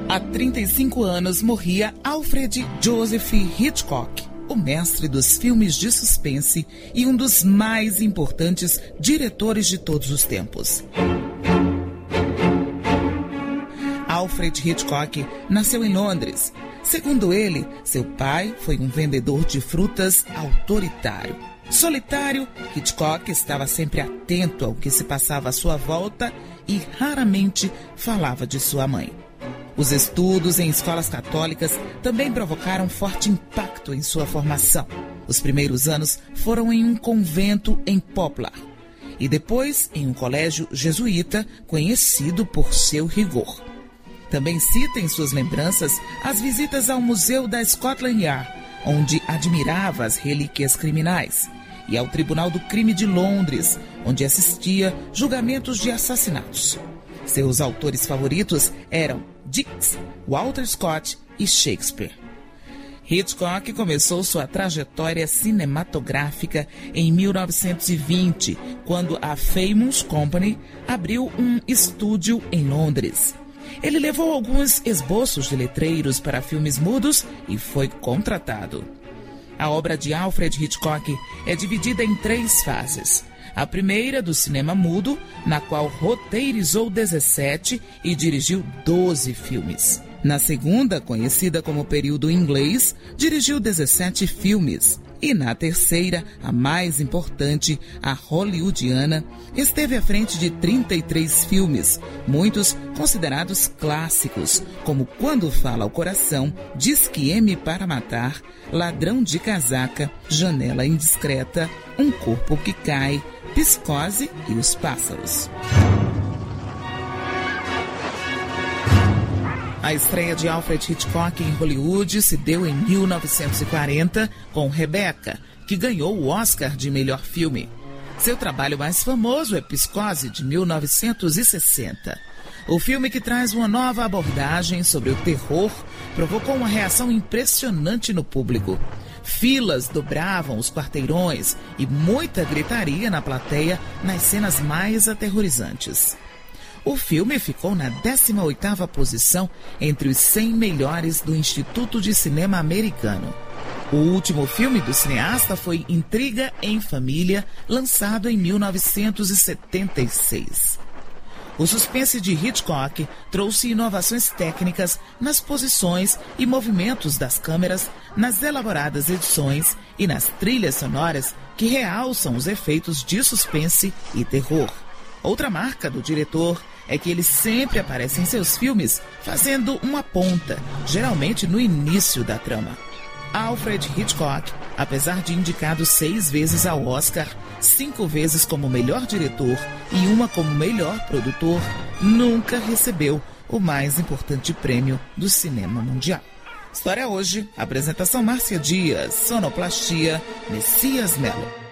Há 35 anos morria Alfred Joseph Hitchcock, o mestre dos filmes de suspense e um dos mais importantes diretores de todos os tempos. Alfred Hitchcock nasceu em Londres. Segundo ele, seu pai foi um vendedor de frutas autoritário. Solitário, Hitchcock estava sempre atento ao que se passava à sua volta e raramente falava de sua mãe. Os estudos em escolas católicas também provocaram forte impacto em sua formação. Os primeiros anos foram em um convento em Poplar e depois em um colégio jesuíta conhecido por seu rigor. Também cita em suas lembranças as visitas ao Museu da Scotland Yard, onde admirava as relíquias criminais, e ao Tribunal do Crime de Londres, onde assistia julgamentos de assassinatos. Seus autores favoritos eram Dickens, Walter Scott e Shakespeare. Hitchcock começou sua trajetória cinematográfica em 1920, quando a Famous Company abriu um estúdio em Londres. Ele levou alguns esboços de letreiros para filmes mudos e foi contratado. A obra de Alfred Hitchcock é dividida em 3 fases. A primeira, do cinema mudo, na qual roteirizou 17 e dirigiu 12 filmes. Na segunda, conhecida como período inglês, dirigiu 17 filmes. E na terceira, a mais importante, a hollywoodiana, esteve à frente de 33 filmes, muitos considerados clássicos, como Quando Fala ao Coração, Diz que M para Matar, Ladrão de Casaca, Janela Indiscreta, Um Corpo que Cai, Psicose e Os Pássaros. A estreia de Alfred Hitchcock em Hollywood se deu em 1940 com Rebecca, que ganhou o Oscar de melhor filme. Seu trabalho mais famoso é Psicose, de 1960. O filme, que traz uma nova abordagem sobre o terror, provocou uma reação impressionante no público. Filas dobravam os quarteirões e muita gritaria na plateia nas cenas mais aterrorizantes. O filme ficou na 18ª posição entre os 100 melhores do Instituto de Cinema Americano. O último filme do cineasta foi Intriga em Família, lançado em 1976. O suspense de Hitchcock trouxe inovações técnicas nas posições e movimentos das câmeras, nas elaboradas edições e nas trilhas sonoras que realçam os efeitos de suspense e terror. Outra marca do diretor é que ele sempre aparece em seus filmes fazendo uma ponta, geralmente no início da trama. Alfred Hitchcock, apesar de indicado 6 vezes ao Oscar, 5 vezes como melhor diretor e 1 como melhor produtor, nunca recebeu o mais importante prêmio do cinema mundial. História Hoje, apresentação Márcia Dias, sonoplastia Messias Melo.